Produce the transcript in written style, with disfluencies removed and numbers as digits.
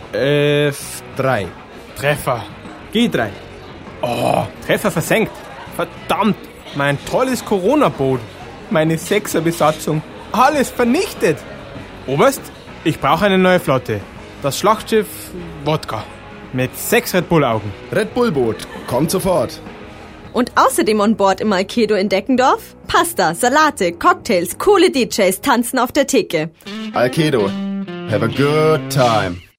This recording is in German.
F3. Treffer. G3. Oh, Treffer versenkt. Verdammt, mein tolles Corona-Boot. Meine 6er-Besatzung. Alles vernichtet. Oberst, ich brauche eine neue Flotte. Das Schlachtschiff Wodka. Mit 6 Red Bull-Augen. Red Bull-Boot, kommt sofort. Und außerdem an Bord im Alkedo in Deckendorf Pasta, Salate, Cocktails, coole DJs tanzen auf der Theke. Alkedo, have a good time.